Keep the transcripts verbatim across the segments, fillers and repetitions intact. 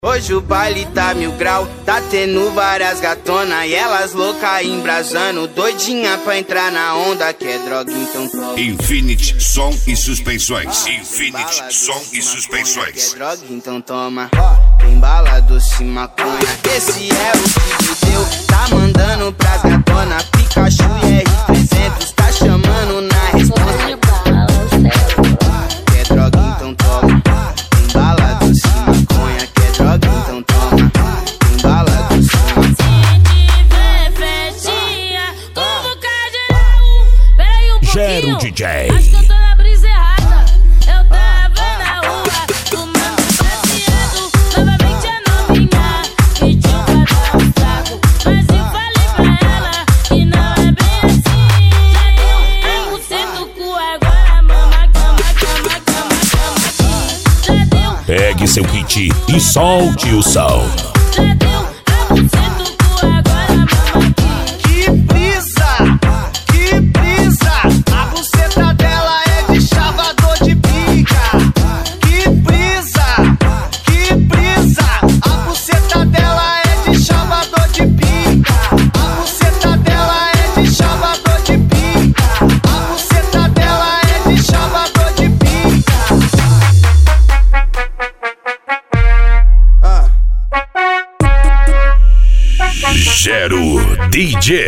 Hoje o baile tá mil grau, tá tendo várias gatona e elas louca embrasando, doidinha pra entrar na onda, que é droga então toma. Infinity Som e Suspensões. Infinity Som e Suspensões. Que é droga então toma. Tem bala, doce, maconha, esse é o que me deu. Tá mandando pras gatona, Pikachu e R trezentos, tá chamando na resposta. Que é droga então toma. Tem bala, doce, maconha, que é droga então toma. Tem bala, doce, maconha. Gero D J. Acho que eu tô na brisa errada. Eu tava na rua, fumando prateado. Novamente a novinha pediu pra dar um trago, mas eu falei pra ela que não é bem assim. Já deu um cento cu, agora mama, cama, cama, cama, cama. Já deu. Pegue seu kit e solte o som. Já deu um cento cu, agora mama aqui. Que brisa, que brisa. A buceta dela é de chavador de pica. Que brisa, que brisa. A buceta dela é de chavador de pica. A buceta dela é de chavador de pica. A buceta dela é de chavador de pica. Gero D J.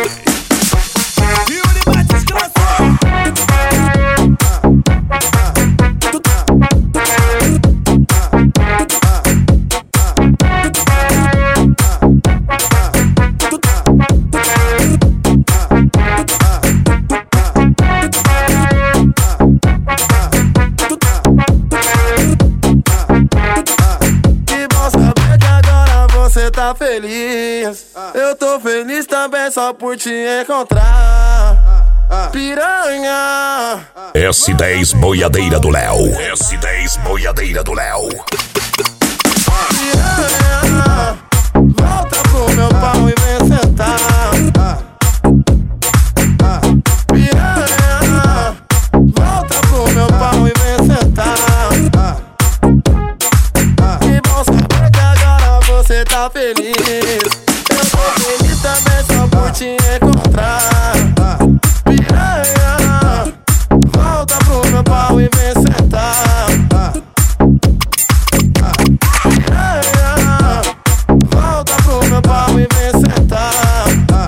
Tá feliz, eu tô feliz também só por te encontrar, piranha. S dez Boiadeira do Léo. S dez Boiadeira do Léo. Piranha, volta pro meu pau e vem sentar. Piranha, volta pro meu pau e vem sentar. Que bom saber que agora você tá feliz. Eu tô feliz também só por te encontrar. Piranha, volta pro meu pau e vem sentar. Piranha, volta pro meu pau e vem sentar.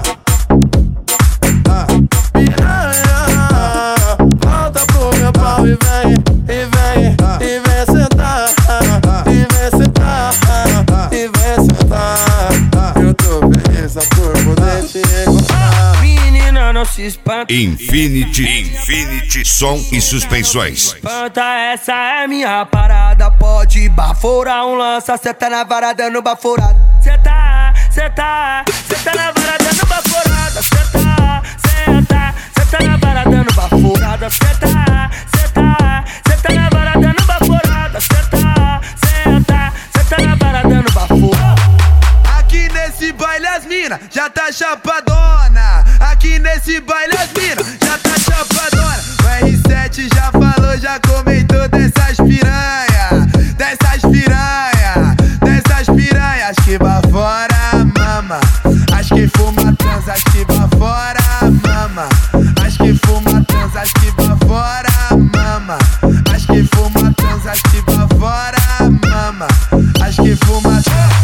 Piranha, volta pro meu pau e vem, e vem, e vem sentar. E vem sentar, e vem sentar. Eu tô feliz só por poder te encontrar. Menina, não se espanta. Infinity, Infinity Som e Suspensões. Espanta, essa é minha parada. Pode baforar um lança, cê tá na vara dando baforada. Cê tá, cê tá, cê tá na vara dando baforada. Cê tá, cê tá, cê tá na vara dando baforada. Cê tá, cê tá, cê tá na vara dando baforada. Cê tá, cê tá, cê tá na vara dando baforada. Aqui nesse baile as mina já tá chapadona. Aqui nesse baile as mina já tá chapadona. O R sete já falou, já comentou dessas piranha, dessas piranha, dessas piranha. As que bafora, mama. As que fuma trans, as que bafora, mama. As que fuma trans, as que bafora, mama. As que fuma trans, as que bafora, mama. As que fuma trans.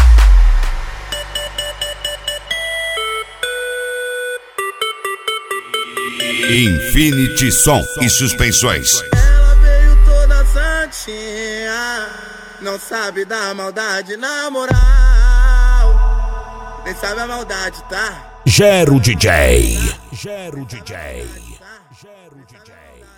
Infinity Som e Suspensões. Ela veio toda santinha, não sabe da maldade na moral. Nem sabe a maldade, tá? Gero D J. Gero D J. Gero D J.